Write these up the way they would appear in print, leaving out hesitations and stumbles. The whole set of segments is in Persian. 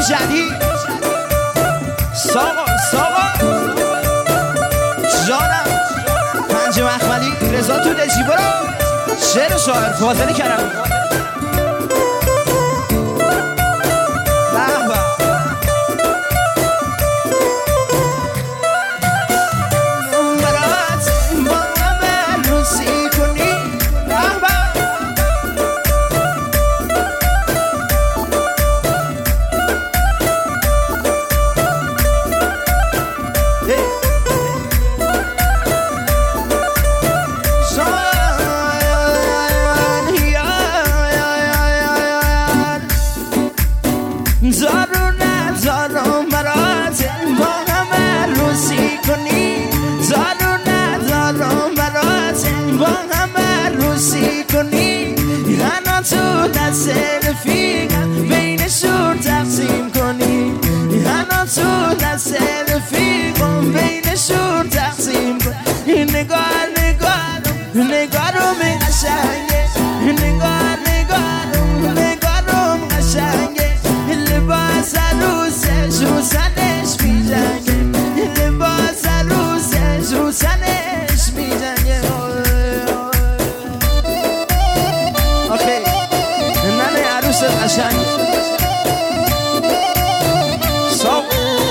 جدید ساقا جانم پنج مخملی رضا تو دجی برو شعر شاعر فاضلی کردم رفیقم بینشون تقسیم کنی هنو تو دست رفیقم بینشون تقسیم کنی نگار نگارم قشنگه نگارم قشنگه لباس عروسش رو سنش میجنگه لباس عروسش رو سنش میجنگه قشنگ صاف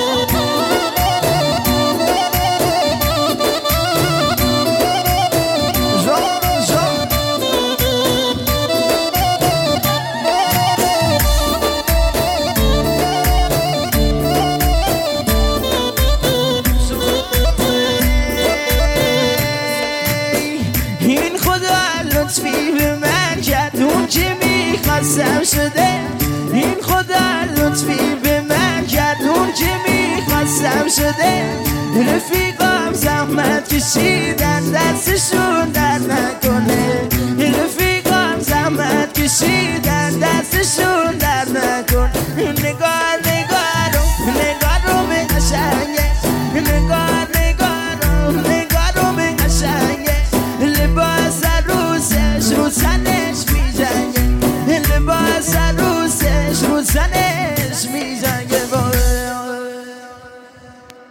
این خدا لطفی به من کرد اون که میخواستم شده این خدا لطفی به من کرد اون که میخواستم شده رفیقام زحمت کشیدن دستشون در نکنه رفیقام زحمت کشیدن دستشون در